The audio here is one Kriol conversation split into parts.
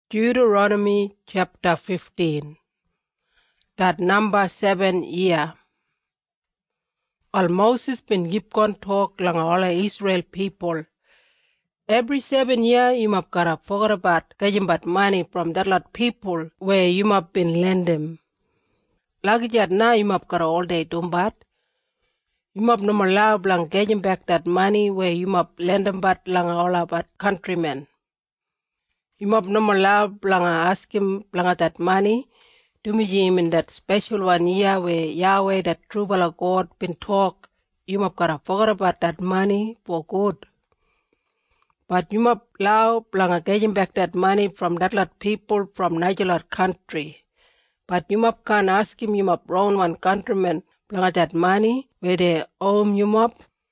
Deuteronomy chapter 15. That number 7 year. All Moses been keep on talk lang all Israel people. Every 7 year you must gotta forget about getting back money from that lot people where you must been lend them. Lagi jat na you must gotta all day dumbat. You must no more allow blang getting back that money where you must lend them back lang all about countrymen. You must no more allow blang ask him blang that money. To me him in that special 1 year where Yahweh that true God been talk. You must gotta forget about that money for good. But you must allow blang getting back that money from that lot people from Niger country. But you must can't ask him you must round one countryman blang that money where they owe you must.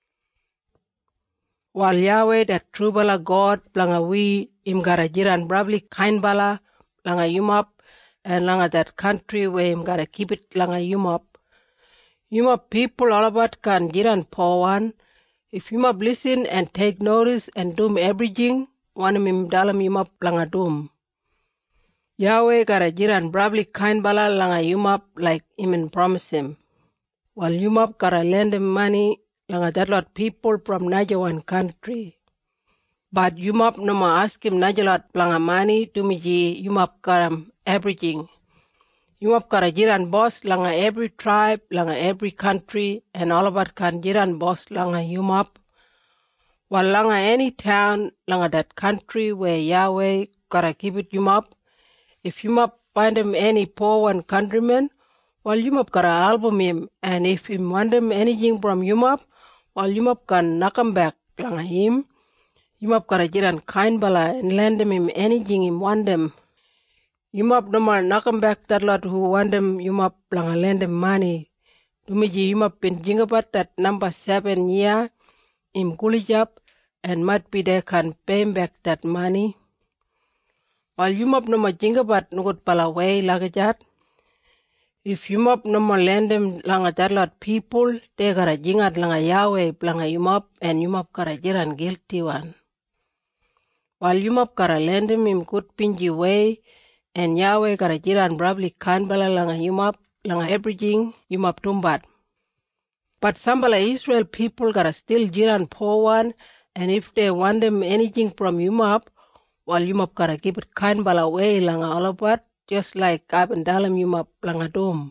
While Yahweh that true God blang we him gotta jiran probably kind bala blang you must and langa that country where him gotta keep it langa Yumop. Yumop people all about can jiran poor one. If Yumop listen and take notice and do everything, one him dalam Yumop langa doom. Yahweh gotta jiran probably kind bala langa Yumop like him promise him. While Yumop gotta lend him money langa that lot people from Niger one country. But Yumop no more ask him Niger lot langa money to me Yumop gotta everything. Yumop gotta jiran boss langa every tribe, langa every country, and all about can jiran boss langa Yumop. While langa any town, langa that country where Yahweh gotta keep it Yumop. If Yumop find him any poor one countryman, while Yumop gotta album him, and if him want him anything from Yumop, while Yumop can knock him back langa him, Yumop gotta jiran kind bala and lend him anything him want him. Yumop no more knock him back that lot who want him Yumop langa lend him money. Tumiji Yumop been jingabat that number 7 year him gulijap and might be they can pay him back that money. While Yumop no more jingabat nugut pala way lagajat. If Yumop no more lend him langa that lot people, they gotta jingat langa Yahweh langa Yumop and Yumop gotta jiran guilty one. While Yumop gotta lend him good pinji way, and Yahweh gotta jiran probably kan bala langa Yumop, langa everything Yumop tumbat. But some bala Israel people gotta still jiran poor one, and if they want them anything from Yumop, while Yumop gotta keep it kan bala way langa all about, just like Abendalam Yumop langa dom.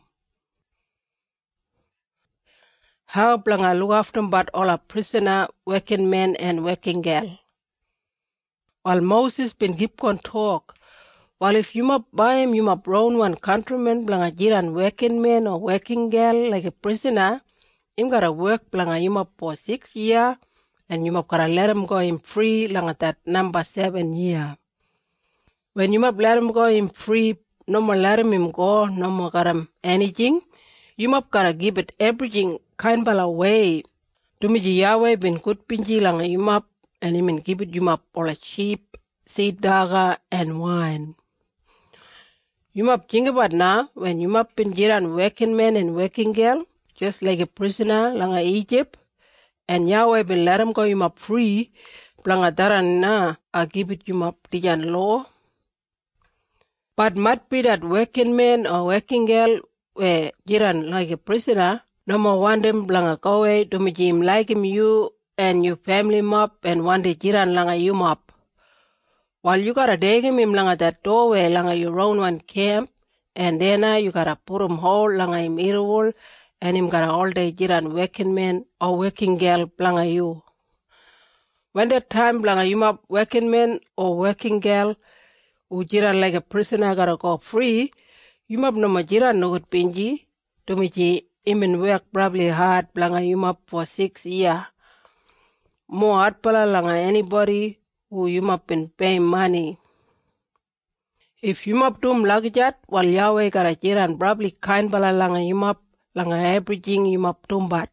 How blanga look after but all a prisoner, working men and working girl. While Moses been keep on talk, while if Yumop buy him, Yumop round one countryman blanga jiran working man or working girl like a prisoner, him gotta work blanga Yumop for 6 years, and Yumop gotta let him go him free langa that number 7 year. When Yumop let him go him free, no more let him go, no more got him anything, Yumop gotta give it everything kind bala way. Tumiji Yahweh been good pinji langa Yumop, and him give it Yumop all a sheep, seed daga, and wine. Yumop think about now, when Yumop been jiran working man and working girl, just like a prisoner langa Egypt, and Yahweh been let him go Yumop free, blanga daran na, I give it Yumop tijan law. But might be that working man or working girl were jiran like a prisoner, no more want them blanga go away to me him like him you and your family mop and want the jiran langa Yumop. While you gotta dig him langa that doorway langa your own one camp, and then you gotta put him whole langa him irwol, and him gotta all day jiran working man or working girl blanga you. When that time blanga Yumop working man or working girl who jiran like a prisoner gotta go free, Yumop no ma jiran no good pinji, to me him work probably hard blanga Yumop for 6 years. More hard pala langa anybody who Yumop been paying money. If Yumop doom lagijat, while Yahweh gotta jiran probably kind bala langa Yumop, langa everything Yumop tumbat.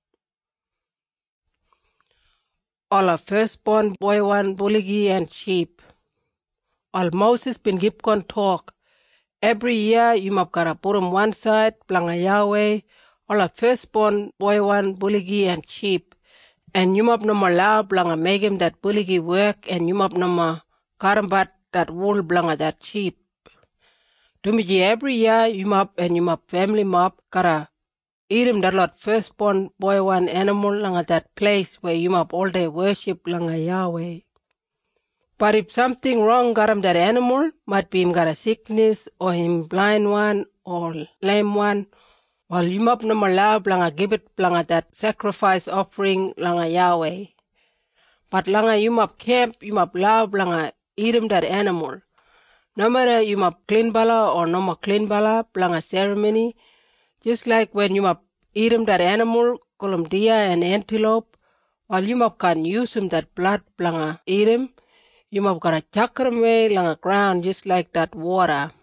All a firstborn boy one bullocky and sheep. All Moses been keep on talk. Every year Yumop gotta put him one side, blanga Yahweh, all a firstborn boy one bullocky and sheep. And Yumop no more allow blanga make him that bullocky work, and Yumop no more karambat that wool blanga that sheep. Dumiji every year yumap and yumap family mop gotta eat him that lot firstborn boy one animal langa that place where yumap all day worship langa Yahweh. But if something wrong got him that animal, might be him got a sickness or him blind one or lame one, well yumap no allow blanga give it blanga that sacrifice offering langa Yahweh. But langa yumap camp yumap allow blanga eat him that animal. No matter you map clean bala or no more clean bala, blanga ceremony, just like when you map eat him that animal, call him deer and antelope, while you map can use him that blood blanga eat him, you map gotta chuck him away langa ground just like that water.